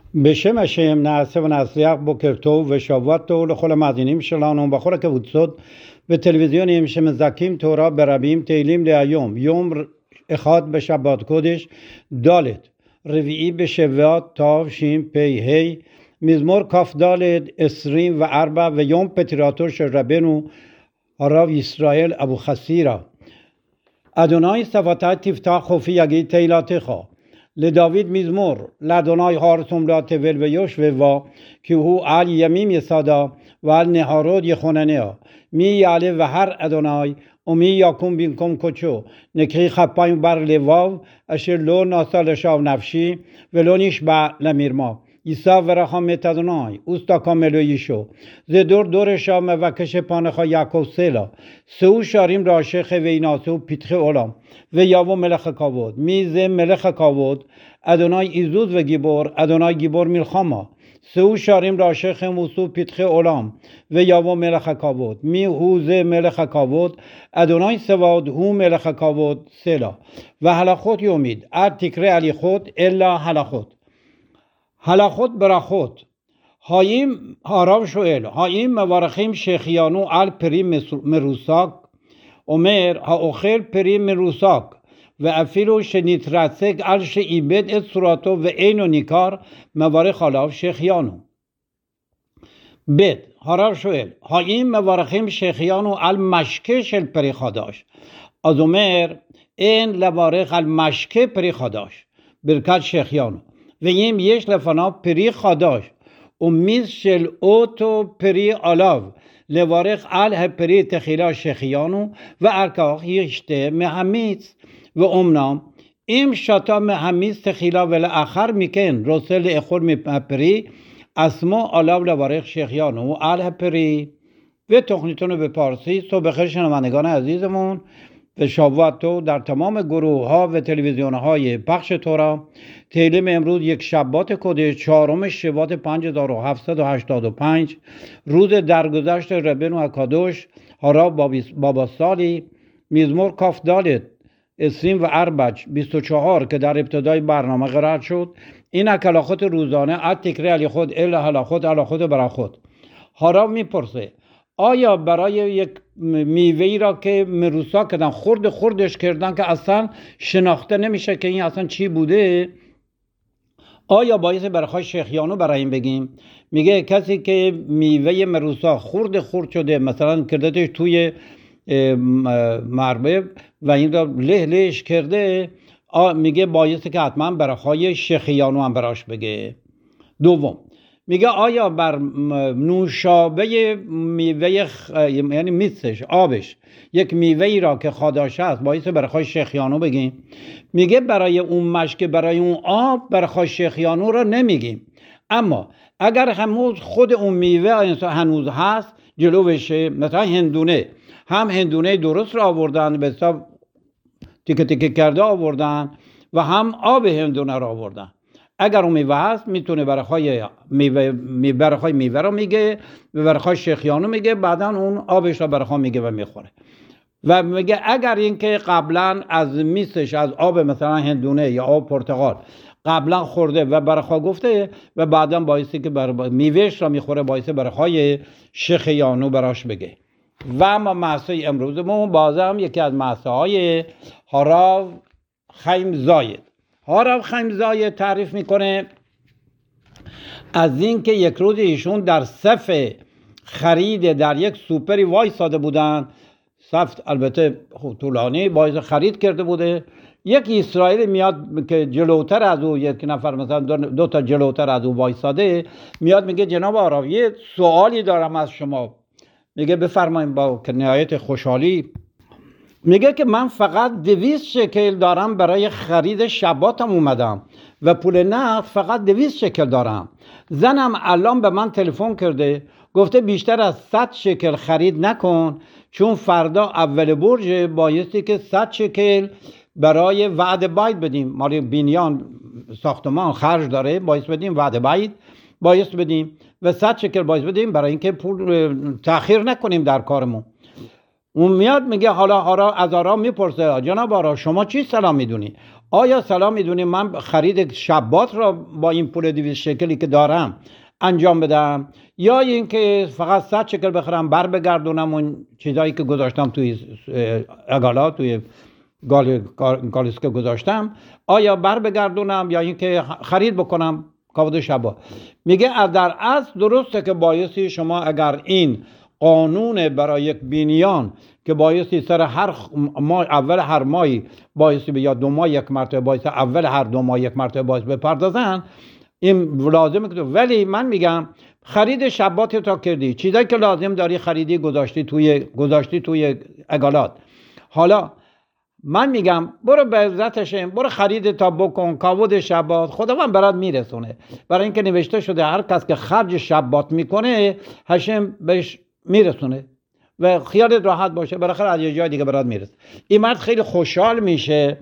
בשם השם נעשה ונצליח. בוקר טוב ושבוע טוב לכל המאזינים שלנו בכל הקבוצות וטלוויזיונים שמזכים תורה ברבים. תהילים להיום, יום אחד בשבת קודש ד' רביעי בשבט תשפ"ה, מזמור כ"ד 24 ויום פטירתו של רבנו הרב ישראל אבוחצירא. אדוני שפתי תפתח חופי יגיד תהילתך. לדוד מזמור, לאדוני הארץ לה תבל ויושבבה, כי הוא על ימים יסדה ועל נהרות יכונניה. מי יעלה בהר אדוני ומי יקום במקום קודשו. נקי כפיים בר לבב, אשר לא נשא לשווא נפשי ולא נשבע למרמה. יישא ורחם את אדוני וסתקם אלוהישו. זה דורשה מבקש פניך יעקב סלה. שאו שערים ראשיך וינעשו פתחי עולם ויבוא מלך הכבוד. מי זה מלך הכבוד? אדוני עזוז וגיבור, אדוני גיבור מלחמה. שאו שערים ראשיכם ושאו פתחי עולם ויבוא מלך הכבוד. מי הוא זה מלך הכבוד? אדוני צבאות הוא מלך הכבוד סלה. והלכות יומיד, אל תקרא הליכות אלא הלכות. הלכות ברכות. הרב שואל, האם מברכים שהחיינו על פרי מרוסק? אומר, האוכל פרי מרוסק ואפילו שנתרסק על שאיבד את צורתו ואינו ניכר, מברך עליו שהחיינו. ב' הרב שואל, האם מברכים שהחיינו על משקה של פרי חדש? אז אומר, אין לברך על משקה פרי חדש, ברכת שהחיינו. ואם יש לפניו פרי חדש ומיץ של אותו פרי עליו, לברך על הפרי תחילה שהחיינו ועל כך ישתה מהמיץ. ואומנם אם שתה מהמיץ תחילה ולאחר מכן רוצה לאכול מהפרי, עצמו עליו לברך שהחיינו על הפרי. ותוכניתנו בפרסית. تو بخیر شنوندگان عزیزمون و شبوت تو در تمام گروه ها و تلویزیون های پخش تورا. تهیلیم امروز یک شبات کدش 4 شبات 5785 روز درگذشت ربنو اکادوش هارا بابا سالی. مزمور کاف دالت 24 که در ابتدای برنامه قرار شد. این اکلاخت روزانه ات تکره علی خود الا هلاخت علا خود برا خود. هارا میپرسه آیا برای یک میوه‌ای را که مروسا کردن خوردش کردن که اصلا شناخته نمیشه که این اصلا چی بوده، آیا باعث برخای شیخیانو برای این بگیم؟ میگه کسی که میوه مروسا خورد شده، مثلا کردتش توی مربه و این را لهش کرده، میگه باعث که حتما برخای شیخیانو هم براش بگه. دوم میگه آیا بر نوشابه میوه یعنی میسش آبش یک میوه‌ای را که خاداشه است باعث برخای شیخیانو بگیم؟ میگه برای اون مشک، برای اون آب برخای شیخیانو را نمیگیم، اما اگر همون خود اون میوه هنوز هست جلوشه، مثلا هندونه درست را آوردن به حساب تیکه کرده آوردن و هم آب هندونه را آوردن، اگر اون میوه هست میتونه برخای میوه رو میگه و برخای شیخیانو میگه، بعدا اون آبش رو برخای میگه و میخوره. و میگه اگر اینکه قبلا از میسش از آب مثلا هندونه یا آب پرتقال قبلا خورده و برخای گفته و بعدا باعثی که میوهش رو میخوره باعث برخای شیخیانو براش بگه. و اما معصای امروزمون بازم یکی از معصاهای هاراو خیم زاید. هاراو خیم زاید تعریف میکنه از این که یک روز ایشون در صف خرید در یک سوپری وایساده بودن، صف البته طولانی باعث خرید کرده بوده. یک اسرائیلی میاد که جلوتر از او، یک نفر مثلا 2 تا جلوتر از او وایساده، میاد میگه جناب هاراو یه سوالی دارم از شما. میگه بفرمایید. با نهایت خوشحالی میگه که من فقط 200 شکل دارم، برای خرید شباتم اومدم و پول نقد فقط 200 شکل دارم. زنم الان به من تلفن کرده گفته بیشتر از 100 شکل خرید نکن، چون فردا اول برج بایستی که 100 شکل برای وعده باید بدیم، مالی بینیان ساختمان خرج داره، باید بدیم وعده باید بدیم و 100 شکل باید بدیم برای اینکه پول تأخیر نکنیم در کارمون. اون میاد میگه حالا از آرام میپرسه جناب آرا شما چی سلام میدونی؟ آیا سلام میدونی من خرید شبات را با این پول 200 شکلی که دارم انجام بدم، یا اینکه فقط 100 شکل بخرم بر بگردونم اون چیزایی که گذاشتم توی عگالا توی گالس که گذاشتم، آیا بر بگردونم یا اینکه خرید بکنم کاود شبات؟ میگه در اصل درسته که بایستی شما اگر این قانون برای یک بینیان که بایستی سر هر ماه اول هر ماهی بایستی یا 2 ماه یک مرتبه بایستی اول هر 2 ماه یک مرتبه بایستی بپردازن، این لازمه که. ولی من میگم خرید شبات تا کردی، چیزایی که لازم داری خریدی گذاشتی توی عگالات، حالا من میگم برو به عزت هشم برو خرید تا بکن کاود شبات، خداوند برات میرسونه. برای اینکه نوشته شده هر کس که خرج شبات میکنه هشم بهش میرسونه و خیالت راحت باشه، بالاخره از یه جای دیگه برات میرسه. این مرد خیلی خوشحال میشه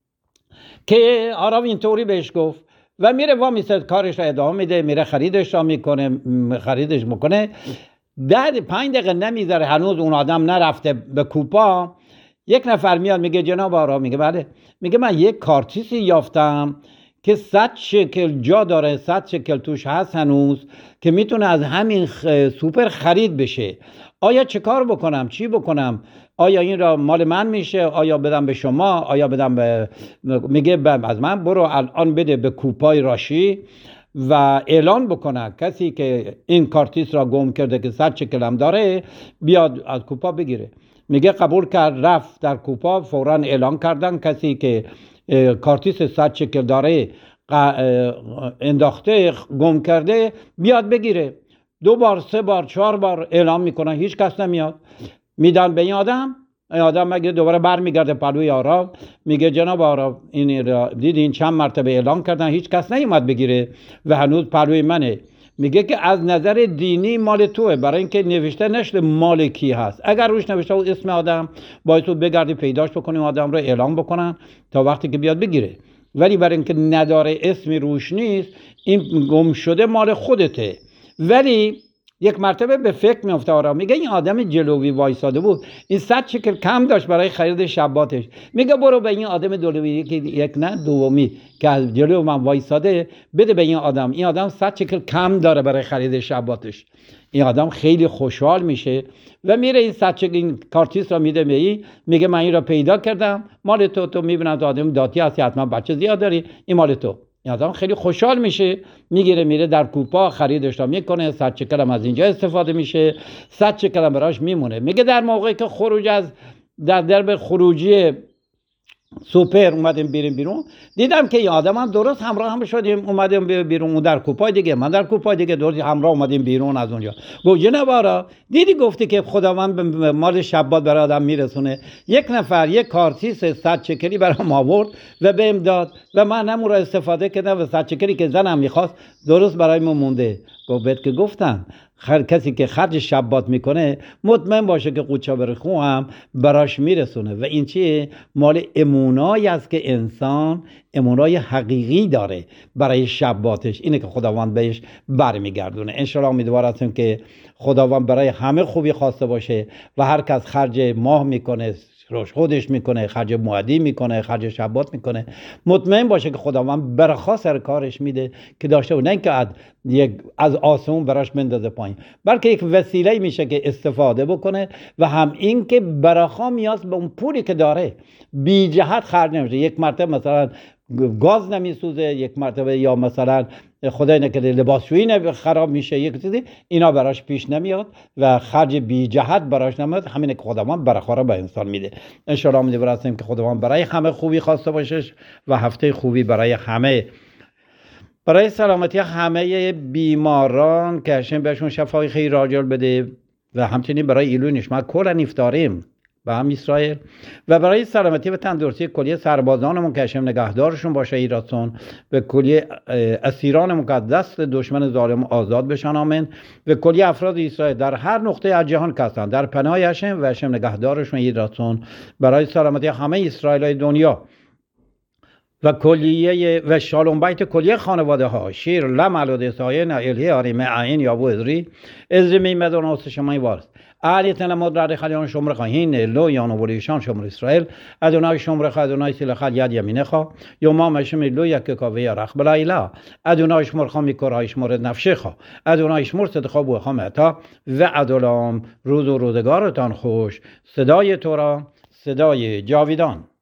که آرام اینطوری بهش گفت و میره میسه کارش رو ادامه میده، میره خریدش رو میکنه. در 5 دقیقه نمیذاره هنوز اون آدم نرفته به کوپا، یک نفر میاد میگه جناب آرام، میگه بله، میگه من یک کارتیسی یافتم که 100 شکل جا داره، 100 شکل توش هست هنوز که میتونه از همین سوپر خرید بشه. آیا چه کار بکنم؟ چی بکنم؟ آیا این را مال من میشه؟ آیا بدم به شما؟ آیا بدم به میگه از من برو الان بده به کوپای راشی و اعلان بکنه کسی که این کارتیس را گم کرده که 100 شکل هم داره بیاد از کوپا بگیره. میگه قبول کرد، رفت در کوپا، فوراً اعلان کردن کسی که کارتیس 100 شکل داره انداخته گم کرده بیاد بگیره. 2 بار 3 بار 4 بار اعلام میکنن، هیچ کس نمیاد. میدن به این آدم مگه دوباره برمیگرده پلوی آرام، میگه جناب آرام این دیدین چند مرتبه اعلان کردن هیچ کس نیومد بگیره و هنوز پلوی منه. میگه که از نظر دینی مال توه، برای اینکه نوشته نشده مال کی هست. اگر روش نوشته بود اسم آدم باید تو بگردی پیداش بکنی آدم رو اعلام بکنن تا وقتی که بیاد بگیره، ولی برای اینکه نداره اسمی روش نیست این گم شده مال خودته. ولی یک مرتبه به فکر میفته آرام، میگه این آدم جلوی وایساده بود، این 100 شکل کم داشت برای خرید شباتش، میگه برو به این آدم جلوی که یک نه دومی که از جلوی من وایساده بده به این آدم 100 شکل کم داره برای خرید شباتش. این آدم خیلی خوشحال میشه و میره این 100 شکل این کارتیس را میده به این، میگه من این را پیدا کردم، مال تو میبینم تو آدم داتی هستی، حتما بچه زیاد داری، این مال تو. این آدم خیلی خوشحال میشه، میگیره میره در کوپا خریدش رو میکنه، 100 شکل هم از اینجا استفاده میشه، 100 شکل هم براش میمونه. میگه در موقعی که خروج از در درب خروجی سوپر اومدیم بیرون، دیدم که این آدم هم درست همراه هم شدیم اومدیم بیرون، اون در کوپای دیگه من در کوپای دیگه درست همراه اومدیم بیرون از اونجا. گفت جناب آرا دیدی گفتی که خداوند به مال شبات برای آدم میرسونه، یک نفر یک کارتیس 100 شکلی برام آورد و بهم داد و من همون رو استفاده کردم و 100 شکلی که زنم میخواست درست برای من مونده. گفت بهت که گفتم کسی که خرج شبات میکنه مطمئن باشه که قوچا برخو هم براش میرسونه و این چیه؟ مال امونایی است که انسان امونای حقیقی داره برای شباتش، اینه که خداوند بهش برمیگردونه. انشالله امیدوار هستیم که خداوند برای همه خوبی خواسته باشه و هر کس خرج ماه میکنه روش خودش میکنه، خرج موعدی میکنه، خرج شبات میکنه، مطمئن باشه که خداوند برخا سر کارش میده که داشته و نه اینکه از آسمون براش بندازه پایین، بلکه یک وسیله میشه که استفاده بکنه و هم این که برخا میاد به اون پولی که داره بی جهت خرج نمیشه. یک مرتبه مثلا گاز نمیسوزه، یک مرتبه یا مثلا خدای نکرده لباسشویی خراب میشه، یک چیزی اینا براش پیش نمیاد و خرج بی جهت براش نمیاد. همینه که خداوند برخا را به انسان میده. ان شاء الله امیدوار هستیم که خداوند برای همه خوبی خواسته باشه و هفته خوبی برای همه، برای سلامتی همه بیماران که هشم بهشون شفای خیر عاجل بده و همچنین برای ایلوی نشمت کل نفطاریم و هم اسرائیل و برای سلامتی و تندرستی کلیه سربازانمون که هشم نگهدارشون باشه ایراتون و کلیه اسیرانمون که از دست دشمن ظالم آزاد بشن آمین و کلیه افراد اسرائیل در هر نقطه از جهان که هستن در پناه هشم و هشم نگهدارشون ایراتون برای سلامتی همه اسرائیلای دنیا و کلیه و شالوم بیت کلیه خانواده ها شیر لمل و دسایه الهی آریم عین یا بو ازری میمدون آس شمای وارد آلیت نمود رد خلیان شمر خواهین لو یانو بولیشان شمر اسرائیل ادونای شمر خوا ادونای سیل خال ید یمینه خوا یوما مشم لو یک کاوه رخ بلایلا ادونای شمر خوا میکرای شمر نفشه خوا ادونای شمر صد خوا بو خوا متا و ادولام روز و روزگارتان خوش صدای تو را صدای جاویدان.